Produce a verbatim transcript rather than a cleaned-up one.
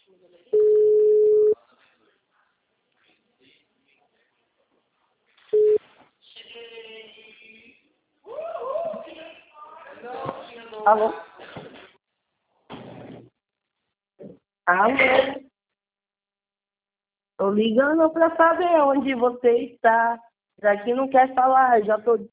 Alô? Alô? Tô ligando pra saber onde você está. Já que não quer falar, já tô